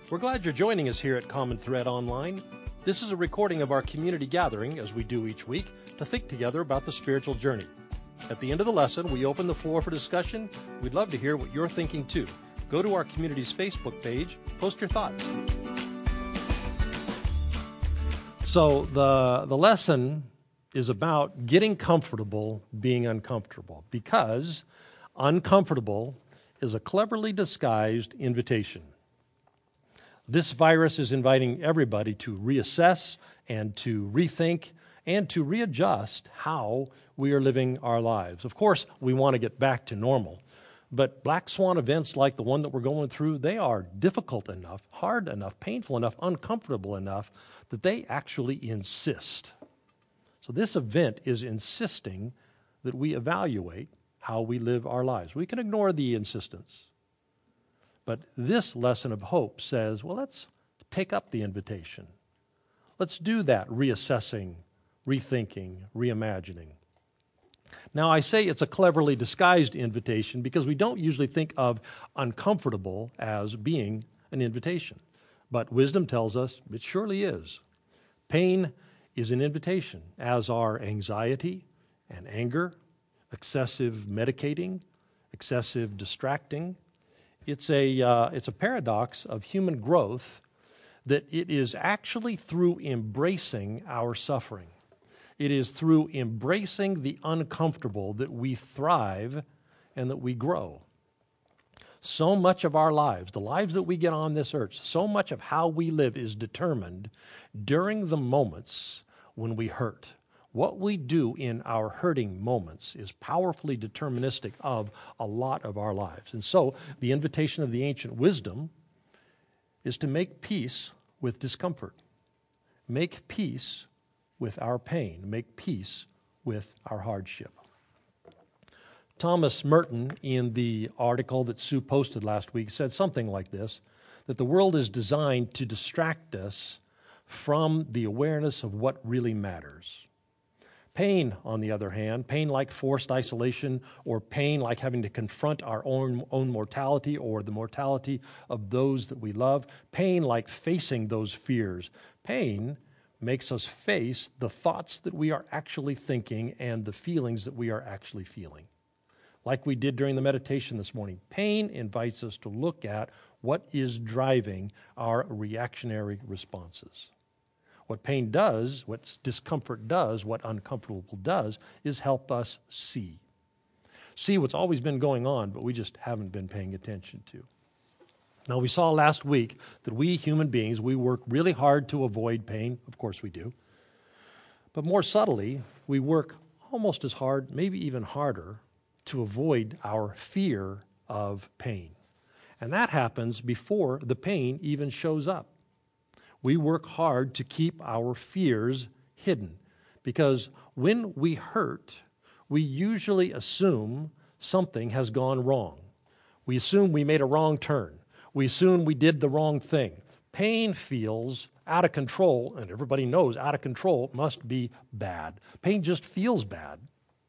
We're glad you're joining us here at Common Thread Online. This is a recording of our community gathering, as we do each week, to think together about the spiritual journey. At the end of the lesson, we open the floor for discussion. We'd love to hear what you're thinking too. Go to our community's Facebook page, post your thoughts. So the lesson is about getting comfortable being uncomfortable, because uncomfortable is a cleverly disguised invitation. This virus is inviting everybody to reassess and to rethink and to readjust how we are living our lives. Of course, we want to get back to normal, but black swan events like the one that we're going through, they are difficult enough, hard enough, painful enough, uncomfortable enough that they actually insist. So this event is insisting that we evaluate how we live our lives. We can ignore the insistence. But this lesson of hope says, well, let's take up the invitation. Let's do that reassessing, rethinking, reimagining. Now, I say it's a cleverly disguised invitation because we don't usually think of uncomfortable as being an invitation. But wisdom tells us it surely is. Pain is an invitation, as are anxiety and anger, excessive medicating, excessive distracting. It's a paradox of human growth that it is actually through embracing our suffering. It is through embracing the uncomfortable that we thrive and that we grow. So much of our lives, the lives that we get on this earth, so much of how we live is determined during the moments when we hurt. What we do in our hurting moments is powerfully deterministic of a lot of our lives. And so the invitation of the ancient wisdom is to make peace with discomfort. Make peace with our pain. Make peace with our hardship. Thomas Merton, in the article that Sue posted last week, said something like this, that the world is designed to distract us from the awareness of what really matters. Pain, on the other hand, pain like forced isolation, or pain like having to confront our own mortality or the mortality of those that we love, pain like facing those fears. Pain makes us face the thoughts that we are actually thinking and the feelings that we are actually feeling. Like we did during the meditation this morning, pain invites us to look at what is driving our reactionary responses. What pain does, what discomfort does, what uncomfortable does, is help us see. See what's always been going on, but we just haven't been paying attention to. Now, we saw last week that we human beings, we work really hard to avoid pain. Of course we do. But more subtly, we work almost as hard, maybe even harder, to avoid our fear of pain. And that happens before the pain even shows up. We work hard to keep our fears hidden because when we hurt, we usually assume something has gone wrong. We assume we made a wrong turn. We assume we did the wrong thing. Pain feels out of control, and everybody knows out of control must be bad. Pain just feels bad,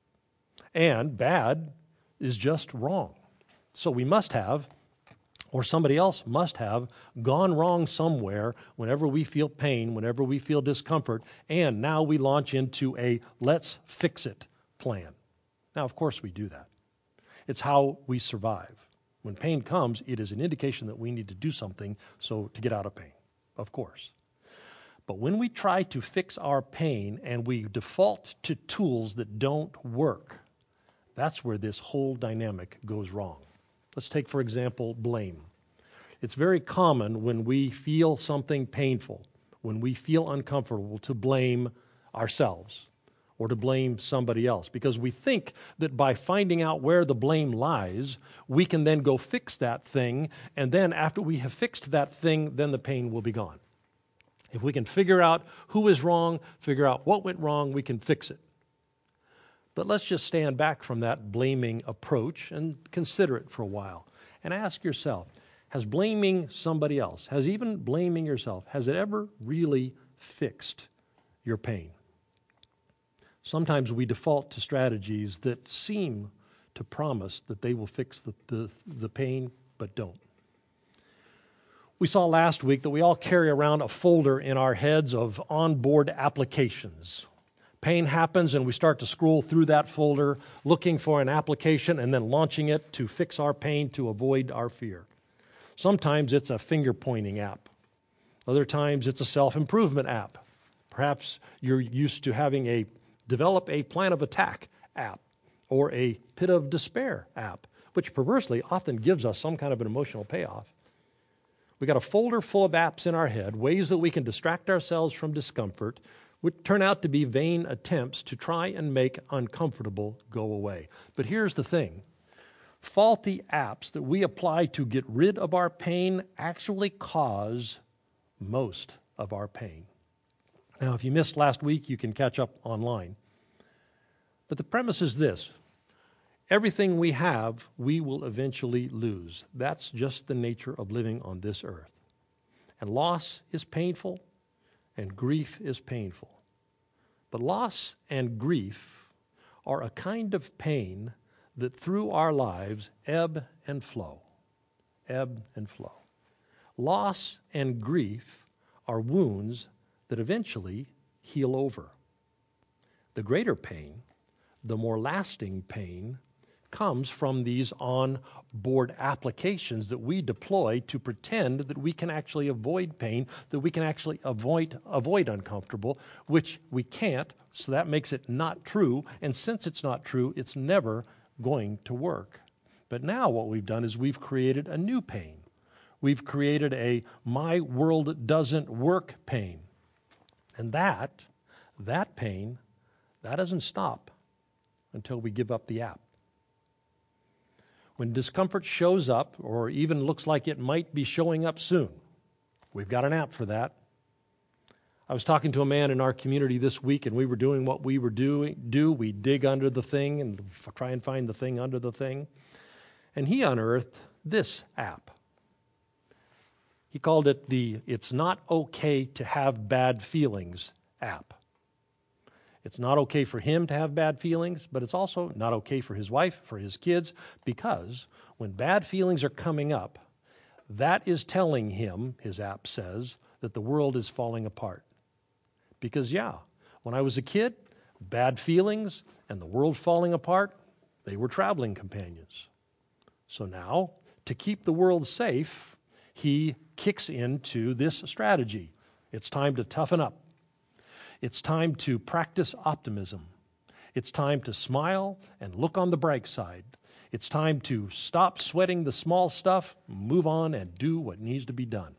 and bad is just wrong. So we must have, or somebody else must have, gone wrong somewhere whenever we feel pain, whenever we feel discomfort, and now we launch into a let's fix it plan. Now, of course we do that. It's how we survive. When pain comes, it is an indication that we need to do something to get out of pain, of course. But when we try to fix our pain and we default to tools that don't work, that's where this whole dynamic goes wrong. Let's take, for example, blame. It's very common when we feel something painful, when we feel uncomfortable, to blame ourselves or to blame somebody else, because we think that by finding out where the blame lies, we can then go fix that thing, and then after we have fixed that thing, then the pain will be gone. If we can figure out who is wrong, figure out what went wrong, we can fix it. But let's just stand back from that blaming approach and consider it for a while. And ask yourself, has blaming somebody else, has even blaming yourself, has it ever really fixed your pain? Sometimes we default to strategies that seem to promise that they will fix the pain, but don't. We saw last week that we all carry around a folder in our heads of onboard applications. Pain happens and we start to scroll through that folder looking for an application and then launching it to fix our pain to avoid our fear. Sometimes it's a finger-pointing app. Other times it's a self-improvement app. Perhaps you're used to having develop a plan of attack app or a pit of despair app, which perversely often gives us some kind of an emotional payoff. We got a folder full of apps in our head, ways that we can distract ourselves from discomfort, which turn out to be vain attempts to try and make uncomfortable go away. But here's the thing. Faulty apps that we apply to get rid of our pain actually cause most of our pain. Now, if you missed last week, you can catch up online. But the premise is this. Everything we have, we will eventually lose. That's just the nature of living on this earth. And loss is painful, and grief is painful. But loss and grief are a kind of pain that through our lives ebb and flow. Ebb and flow. Loss and grief are wounds that eventually heal over. The greater pain, the more lasting pain, comes from these on-board applications that we deploy to pretend that we can actually avoid pain, that we can actually avoid uncomfortable, which we can't, so that makes it not true. And since it's not true, it's never going to work. But now what we've done is we've created a new pain. We've created a my world doesn't work pain. And that pain, that doesn't stop until we give up the app. When discomfort shows up, or even looks like it might be showing up soon, we've got an app for that. I was talking to a man in our community this week, and we were doing what we were do. We dig under the thing and try and find the thing under the thing. And he unearthed this app. He called it the It's Not Okay to Have Bad Feelings app. It's not okay for him to have bad feelings, but it's also not okay for his wife, for his kids, because when bad feelings are coming up, that is telling him, his app says, that the world is falling apart. Because, when I was a kid, bad feelings and the world falling apart, they were traveling companions. So now, to keep the world safe, he kicks into this strategy. It's time to toughen up. It's time to practice optimism. It's time to smile and look on the bright side. It's time to stop sweating the small stuff, move on, and do what needs to be done.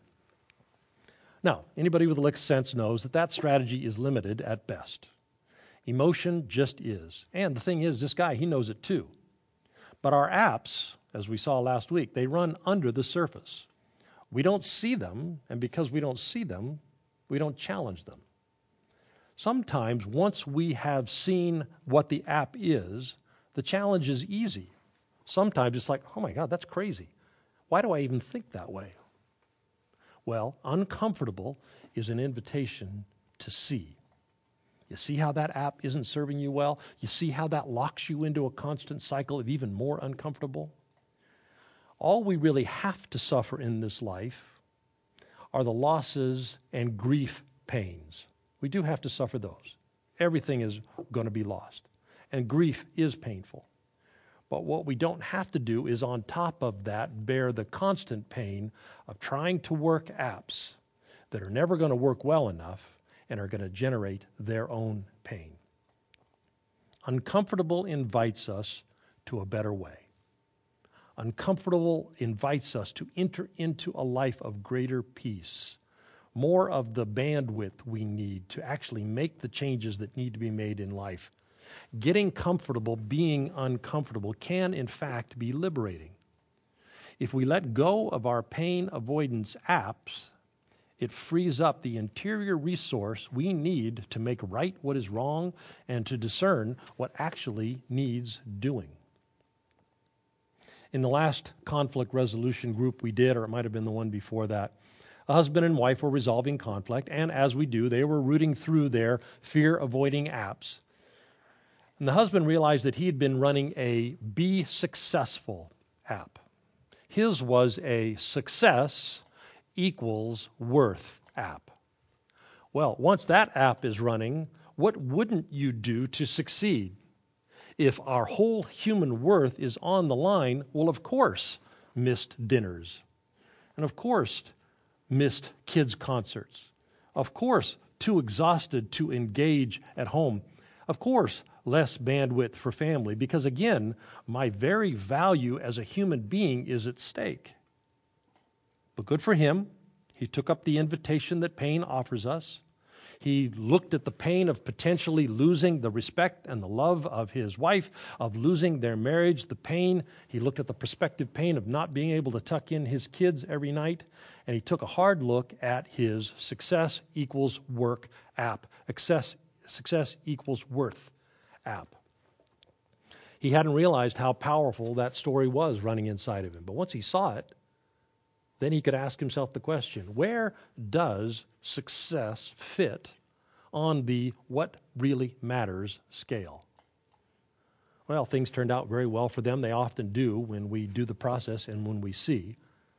Now, anybody with a lick sense knows that strategy is limited at best. Emotion just is. And the thing is, this guy, he knows it too. But our apps, as we saw last week, they run under the surface. We don't see them, and because we don't see them, we don't challenge them. Sometimes, once we have seen what the app is, the challenge is easy. Sometimes it's like, oh my God, that's crazy. Why do I even think that way? Well, uncomfortable is an invitation to see. You see how that app isn't serving you well? You see how that locks you into a constant cycle of even more uncomfortable? All we really have to suffer in this life are the losses and grief pains. We do have to suffer those. Everything is going to be lost. And grief is painful. But what we don't have to do is on top of that bear the constant pain of trying to work apps that are never going to work well enough and are going to generate their own pain. Uncomfortable invites us to a better way. Uncomfortable invites us to enter into a life of greater peace, more of the bandwidth we need to actually make the changes that need to be made in life. Getting comfortable, being uncomfortable can, in fact, be liberating. If we let go of our pain avoidance apps, it frees up the interior resource we need to make right what is wrong and to discern what actually needs doing. In the last conflict resolution group we did, or it might have been the one before that, a husband and wife were resolving conflict, and as we do, they were rooting through their fear-avoiding apps. And the husband realized that he had been running a Be Successful app. His was a success equals worth app. Well, once that app is running, what wouldn't you do to succeed? If our whole human worth is on the line, well, of course, missed dinners. And of course, missed kids' concerts. Of course, too exhausted to engage at home. Of course, less bandwidth for family, because again, my very value as a human being is at stake. But good for him. He took up the invitation that pain offers us. He looked at the pain of potentially losing the respect and the love of his wife, of losing their marriage, the pain. He looked at the prospective pain of not being able to tuck in his kids every night, and he took a hard look at his success equals work app, success equals worth app. He hadn't realized how powerful that story was running inside of him, but once he saw it, then he could ask himself the question, where does success fit on the what really matters scale? Well, things turned out very well for them. They often do when we do the process and when we see.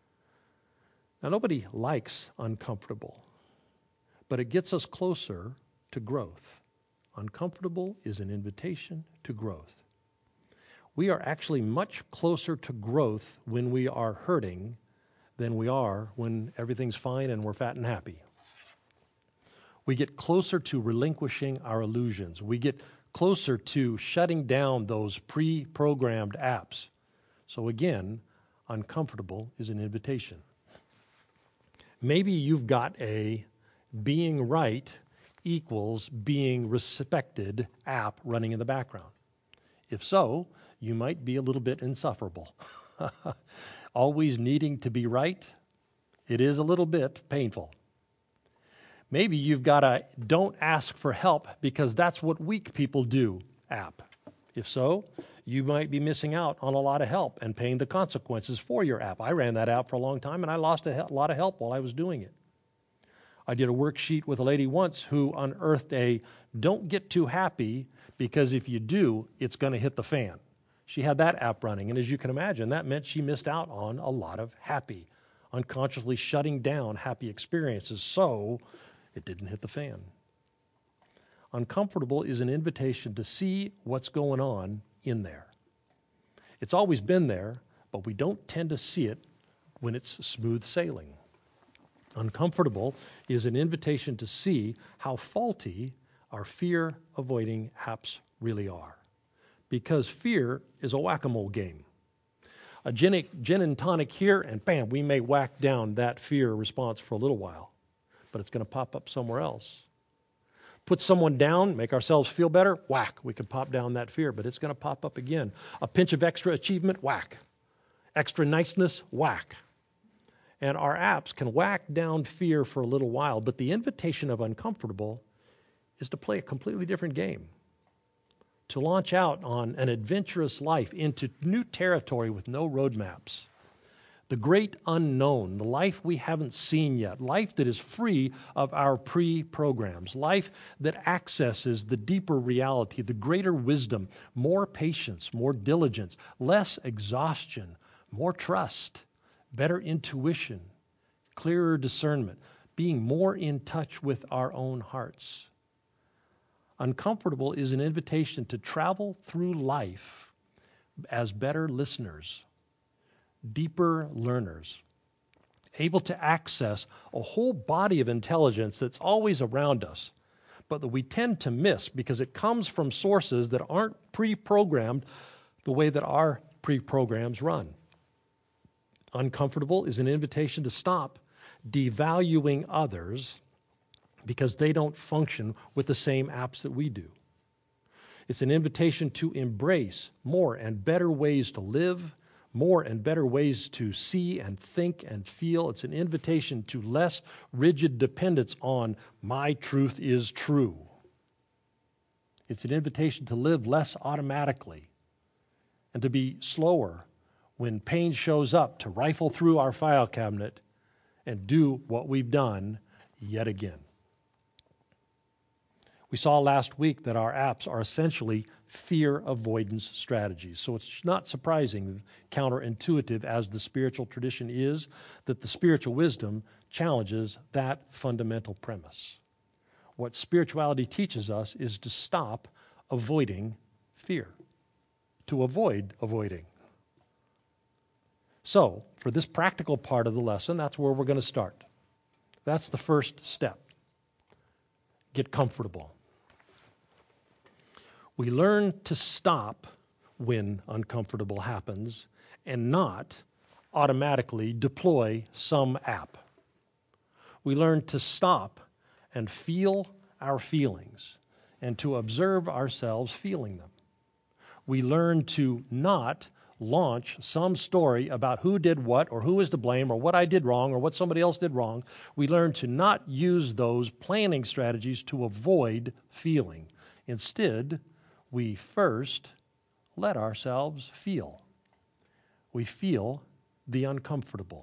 Now, nobody likes uncomfortable, but it gets us closer to growth. Uncomfortable is an invitation to growth. We are actually much closer to growth when we are hurting than we are when everything's fine and we're fat and happy. We get closer to relinquishing our illusions. We get closer to shutting down those pre-programmed apps. So again, uncomfortable is an invitation. Maybe you've got a being right equals being respected app running in the background. If so, you might be a little bit insufferable. Always needing to be right, it is a little bit painful. Maybe you've got a don't ask for help because that's what weak people do app. If so, you might be missing out on a lot of help and paying the consequences for your app. I ran that app for a long time and I lost a lot of help while I was doing it. I did a worksheet with a lady once who unearthed a don't get too happy because if you do, it's going to hit the fan. She had that app running, and as you can imagine, that meant she missed out on a lot of happy, unconsciously shutting down happy experiences, so it didn't hit the fan. Uncomfortable is an invitation to see what's going on in there. It's always been there, but we don't tend to see it when it's smooth sailing. Uncomfortable is an invitation to see how faulty our fear-avoiding apps really are. Because fear is a whack-a-mole game. A gin and tonic here, and bam, we may whack down that fear response for a little while, but it's going to pop up somewhere else. Put someone down, make ourselves feel better, whack, we can pop down that fear, but it's going to pop up again. A pinch of extra achievement, whack. Extra niceness, whack. And our apps can whack down fear for a little while, but the invitation of uncomfortable is to play a completely different game. To launch out on an adventurous life into new territory with no roadmaps. The great unknown, the life we haven't seen yet, life that is free of our pre-programs, life that accesses the deeper reality, the greater wisdom, more patience, more diligence, less exhaustion, more trust, better intuition, clearer discernment, being more in touch with our own hearts. Uncomfortable is an invitation to travel through life as better listeners, deeper learners, able to access a whole body of intelligence that's always around us, but that we tend to miss because it comes from sources that aren't pre-programmed the way that our pre-programs run. Uncomfortable is an invitation to stop devaluing others because they don't function with the same apps that we do. It's an invitation to embrace more and better ways to live, more and better ways to see and think and feel. It's an invitation to less rigid dependence on my truth is true. It's an invitation to live less automatically and to be slower when pain shows up, to rifle through our file cabinet and do what we've done yet again. We saw last week that our apps are essentially fear avoidance strategies. So it's not surprising, counterintuitive as the spiritual tradition is, that the spiritual wisdom challenges that fundamental premise. What spirituality teaches us is to stop avoiding fear, to avoid avoiding. So, for this practical part of the lesson, that's where we're going to start. That's the first step. Get comfortable. We learn to stop when uncomfortable happens and not automatically deploy some app. We learn to stop and feel our feelings and to observe ourselves feeling them. We learn to not launch some story about who did what or who is to blame or what I did wrong or what somebody else did wrong. We learn to not use those planning strategies to avoid feeling. Instead, we first let ourselves feel. We feel the uncomfortable.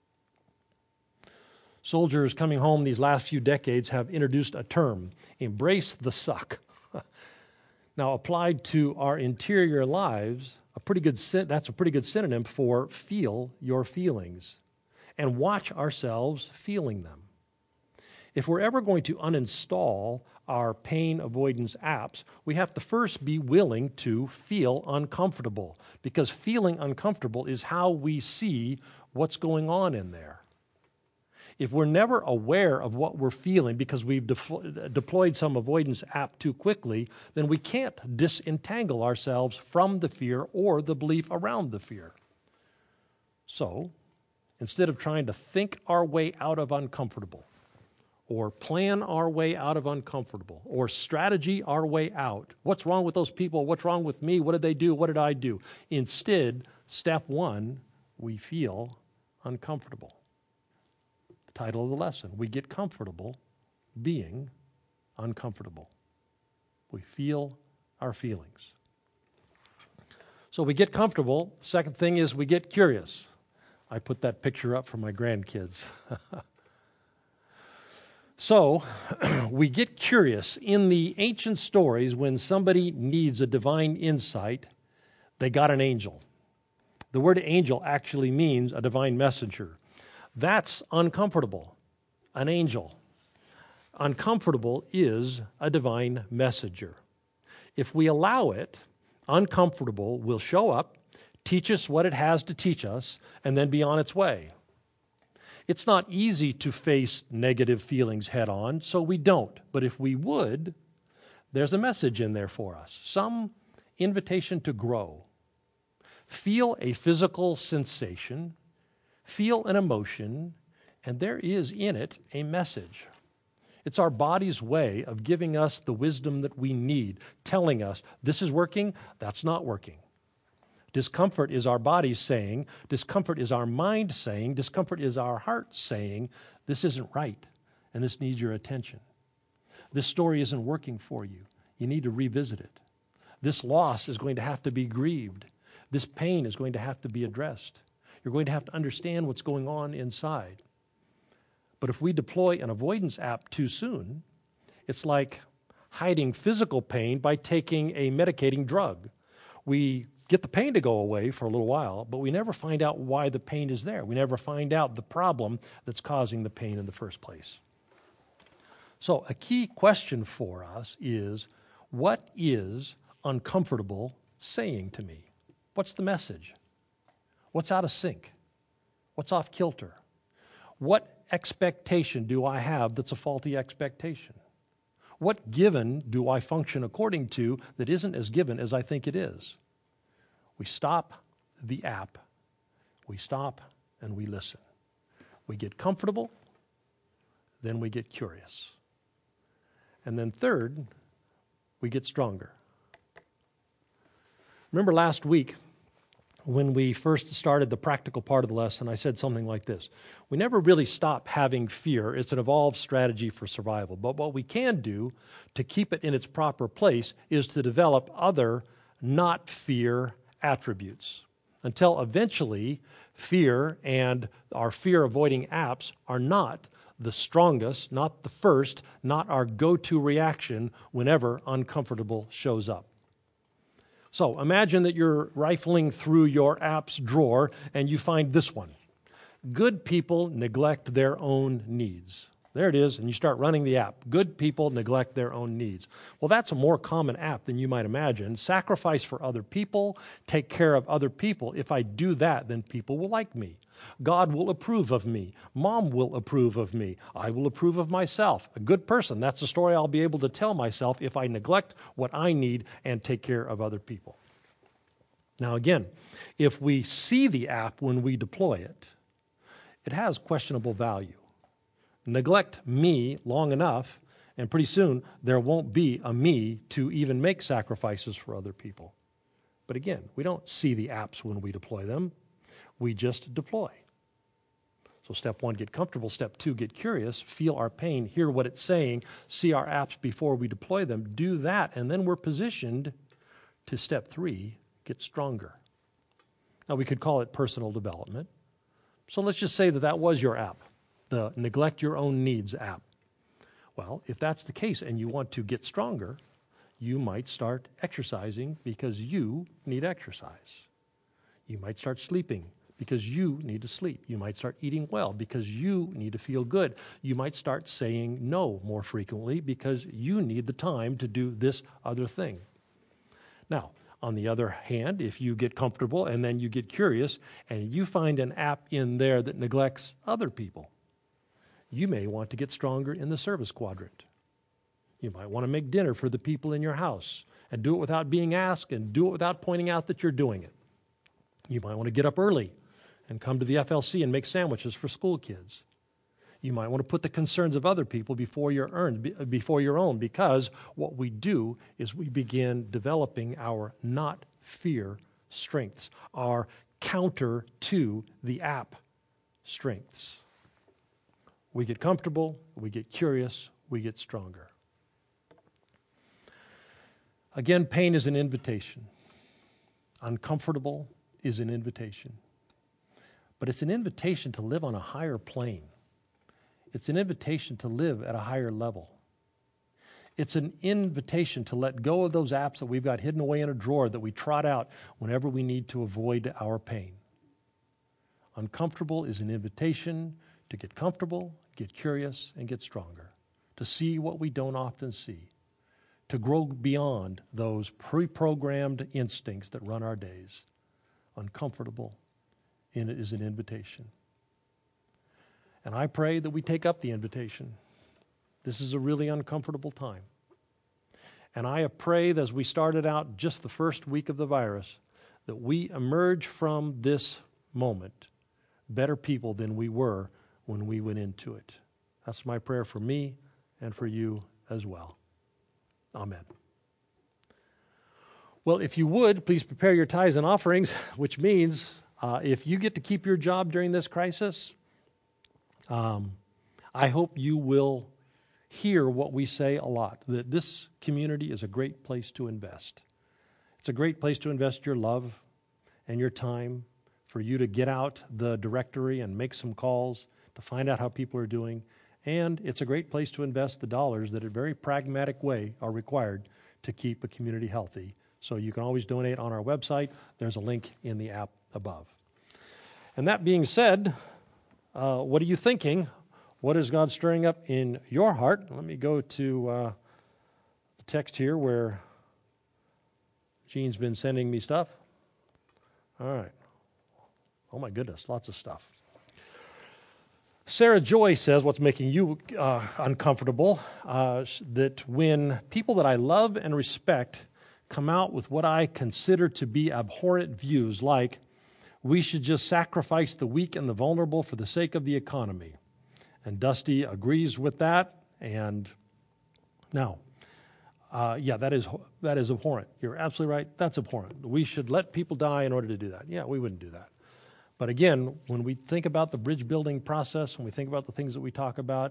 Soldiers coming home these last few decades have introduced a term, embrace the suck. Now, applied to our interior lives, that's a pretty good synonym for feel your feelings and watch ourselves feeling them. If we're ever going to uninstall our pain avoidance apps, we have to first be willing to feel uncomfortable, because feeling uncomfortable is how we see what's going on in there. If we're never aware of what we're feeling because we've deployed some avoidance app too quickly, then we can't disentangle ourselves from the fear or the belief around the fear. So, instead of trying to think our way out of uncomfortable, or plan our way out of uncomfortable, or strategy our way out, what's wrong with those people? What's wrong with me? What did they do? What did I do? Instead, step one, we feel uncomfortable. Title of the lesson, we get comfortable being uncomfortable. We feel our feelings. So we get comfortable. Second thing is we get curious. I put that picture up for my grandkids. So we get curious. In the ancient stories, when somebody needs a divine insight, they got an angel. The word angel actually means a divine messenger. That's uncomfortable, an angel. Uncomfortable is a divine messenger. If we allow it, uncomfortable will show up, teach us what it has to teach us, and then be on its way. It's not easy to face negative feelings head on, so we don't. But if we would, there's a message in there for us, some invitation to grow. Feel a physical sensation, feel an emotion, and there is in it a message. It's our body's way of giving us the wisdom that we need, telling us this is working, that's not working. Discomfort is our body saying, discomfort is our mind saying, discomfort is our heart saying, this isn't right, and this needs your attention. This story isn't working for you. You need to revisit it. This loss is going to have to be grieved. This pain is going to have to be addressed. You're going to have to understand what's going on inside. But if we deploy an avoidance app too soon, it's like hiding physical pain by taking a medicating drug. We get the pain to go away for a little while, but we never find out why the pain is there. We never find out the problem that's causing the pain in the first place. So a key question for us is, what is uncomfortable saying to me? What's the message? What's out of sync? What's off kilter? What expectation do I have that's a faulty expectation? What given do I function according to that isn't as given as I think it is? We stop the app. We stop and we listen. We get comfortable, then we get curious. And then third, we get stronger. Remember last week, when we first started the practical part of the lesson, I said something like this. We never really stop having fear. It's an evolved strategy for survival. But what we can do to keep it in its proper place is to develop other not fear attributes. until eventually fear and our fear-avoiding apps are not the strongest, not the first, not our go-to reaction whenever uncomfortable shows up. So imagine that you're rifling through your apps drawer and you find this one. Good people neglect their own needs. There it is, and you start running the app. Good people neglect their own needs. Well, that's a more common app than you might imagine. Sacrifice for other people, take care of other people. If I do that, then people will like me. God will approve of me. Mom will approve of me. I will approve of myself. A good person, that's the story I'll be able to tell myself if I neglect what I need and take care of other people. Now again, if we see the app when we deploy it, it has questionable value. Neglect me long enough, and pretty soon there won't be a me to even make sacrifices for other people. But again, we don't see the apps when we deploy them. We just deploy. So step 1, get comfortable. Step 2, get curious. Feel our pain, hear what it's saying, see our apps before we deploy them. Do that, and then we're positioned to step 3, get stronger. Now, we could call it personal development. So let's just say that that was your app, the Neglect Your Own Needs app. Well, if that's the case and you want to get stronger, you might start exercising because you need exercise. You might start sleeping because you need to sleep. You might start eating well because you need to feel good. You might start saying no more frequently because you need the time to do this other thing. Now, on the other hand, if you get comfortable and then you get curious and you find an app in there that neglects other people, you may want to get stronger in the service quadrant. You might want to make dinner for the people in your house and do it without being asked and do it without pointing out that you're doing it. You might want to get up early and come to the FLC and make sandwiches for school kids. You might want to put the concerns of other people before your own, because what we do is we begin developing our not fear strengths, our counter to the app strengths. We get comfortable, we get curious, we get stronger. Again, pain is an invitation. Uncomfortable is an invitation. But it's an invitation to live on a higher plane. It's an invitation to live at a higher level. It's an invitation to let go of those apps that we've got hidden away in a drawer that we trot out whenever we need to avoid our pain. Uncomfortable is an invitation to get comfortable, get curious, and get stronger, to see what we don't often see, to grow beyond those pre-programmed instincts that run our days. Uncomfortable is an invitation. And I pray that we take up the invitation. This is a really uncomfortable time. And I pray that as we started out just the first week of the virus, that we emerge from this moment better people than we were when we went into it. That's my prayer for me and for you as well. Amen. Well, if you would, please prepare your tithes and offerings, which means if you get to keep your job during this crisis, I hope you will hear what we say a lot, that this community is a great place to invest. It's a great place to invest your love and your time, for you to get out the directory and make some calls to find out how people are doing. And it's a great place to invest the dollars that in a very pragmatic way are required to keep a community healthy. So you can always donate on our website. There's a link in the app above. And that being said, what are you thinking? What is God stirring up in your heart? Let me go to the text here where Gene's been sending me stuff. All right. Oh my goodness, lots of stuff. Sarah Joy says, what's making you uncomfortable, that when people that I love and respect come out with what I consider to be abhorrent views, like we should just sacrifice the weak and the vulnerable for the sake of the economy. And Dusty agrees with that. And now, that is abhorrent. You're absolutely right. That's abhorrent. We should let people die in order to do that. Yeah, we wouldn't do that. But again, when we think about the bridge building process, when we think about the things that we talk about,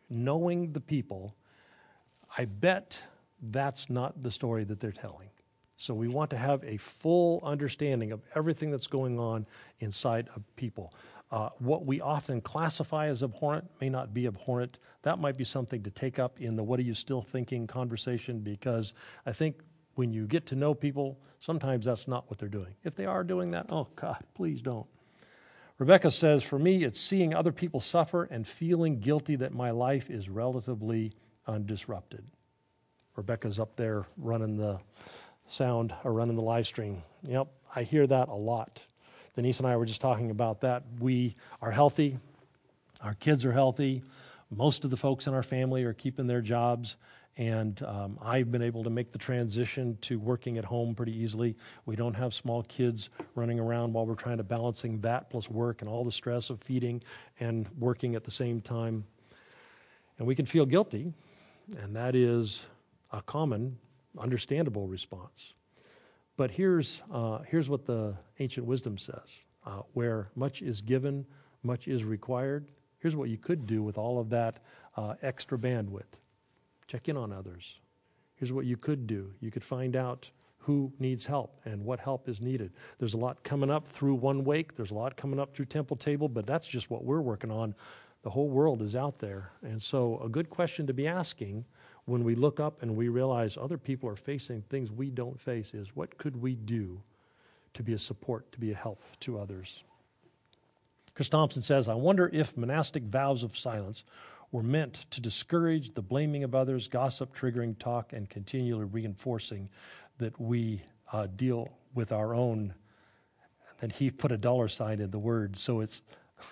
knowing the people, I bet that's not the story that they're telling. So we want to have a full understanding of everything that's going on inside of people. What we often classify as abhorrent may not be abhorrent. That might be something to take up in the what are you still thinking conversation, because I think when you get to know people, sometimes that's not what they're doing. If they are doing that, oh God, please don't. Rebecca says, for me, it's seeing other people suffer and feeling guilty that my life is relatively undisrupted. Rebecca's up there running the sound or running the live stream. Yep, I hear that a lot. Denise and I were just talking about that. We are healthy. Our kids are healthy. Most of the folks in our family are keeping their jobs. And I've been able to make the transition to working at home pretty easily. We don't have small kids running around while we're trying to balancing that plus work and all the stress of feeding and working at the same time. And we can feel guilty, and that is a common, understandable response. But here's what the ancient wisdom says. Where much is given, much is required. Here's what you could do with all of that extra bandwidth. Check in on others. Here's what you could do. You could find out who needs help and what help is needed. There's a lot coming up through One Wake. There's a lot coming up through Temple Table, but that's just what we're working on. The whole world is out there. And so a good question to be asking when we look up and we realize other people are facing things we don't face is, what could we do to be a support, to be a help to others? Chris Thompson says, I wonder if monastic vows of silence were meant to discourage the blaming of others, gossip, triggering talk, and continually reinforcing that we deal with our own. And he put a $sign in the word, so it's,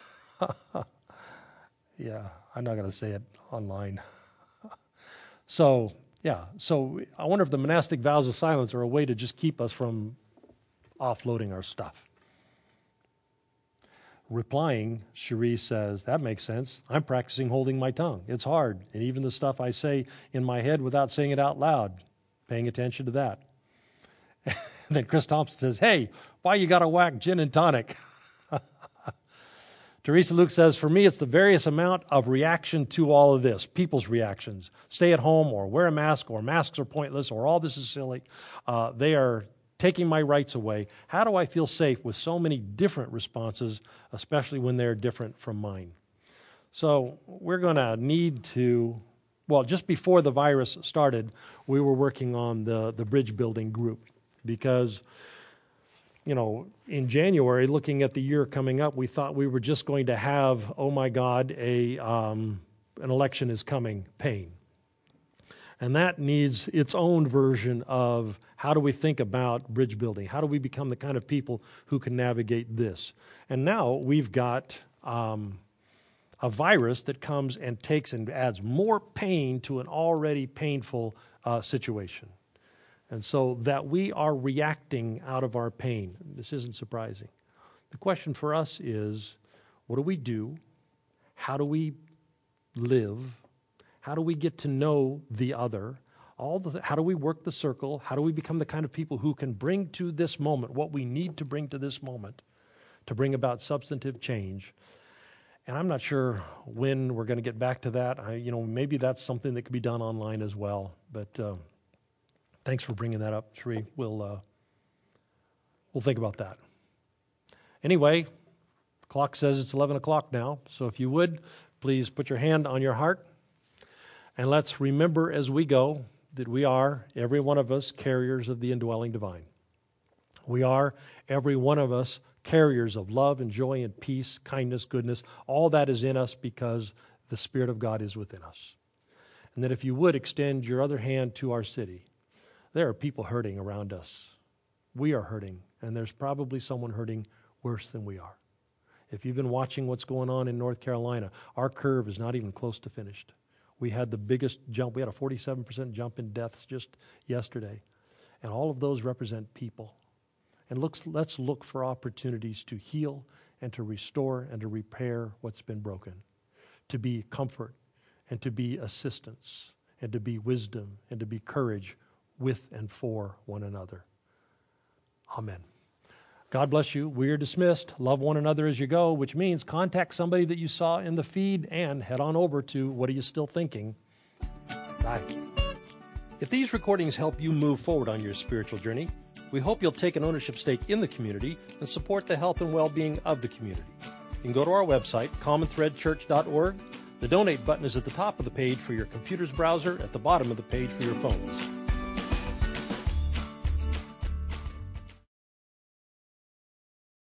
yeah, I'm not going to say it online. So I wonder if the monastic vows of silence are a way to just keep us from offloading our stuff. Replying, Cherie says, that makes sense. I'm practicing holding my tongue. It's hard. And even the stuff I say in my head without saying it out loud, paying attention to that. And then Chris Thompson says, hey, why you got to whack gin and tonic? Teresa Luke says, for me, it's the various amount of reaction to all of this, people's reactions. Stay at home or wear a mask or masks are pointless or all this is silly. They are taking my rights away. How do I feel safe with so many different responses, especially when they're different from mine? So we're going to need to, well, just before the virus started, we were working on the bridge building group because, you know, in January, looking at the year coming up, we thought we were just going to have, oh my God, an election is coming pain. And that needs its own version of how do we think about bridge building? How do we become the kind of people who can navigate this? And now we've got a virus that comes and takes and adds more pain to an already painful situation. And so that we are reacting out of our pain. This isn't surprising. The question for us is, what do we do? How do we live? How do we get to know the other? How do we work the circle? How do we become the kind of people who can bring to this moment what we need to bring to this moment to bring about substantive change? And I'm not sure when we're going to get back to that. Maybe that's something that could be done online as well. But thanks for bringing that up, Sri. We'll think about that. Anyway, the clock says it's 11 o'clock now. So if you would, please put your hand on your heart. And let's remember as we go that we are, every one of us, carriers of the indwelling divine. We are, every one of us, carriers of love and joy and peace, kindness, goodness. All that is in us because the Spirit of God is within us. And that if you would extend your other hand to our city, there are people hurting around us. We are hurting, and there's probably someone hurting worse than we are. If you've been watching what's going on in North Carolina, our curve is not even close to finished. We had the biggest jump. We had a 47% jump in deaths just yesterday. And all of those represent people. And let's look for opportunities to heal and to restore and to repair what's been broken, to be comfort and to be assistance and to be wisdom and to be courage with and for one another. Amen. God bless you. We are dismissed. Love one another as you go, which means contact somebody that you saw in the feed and head on over to What Are You Still Thinking? Bye. If these recordings help you move forward on your spiritual journey, we hope you'll take an ownership stake in the community and support the health and well-being of the community. You can go to our website, commonthreadchurch.org. The donate button is at the top of the page for your computer's browser, at the bottom of the page for your phones.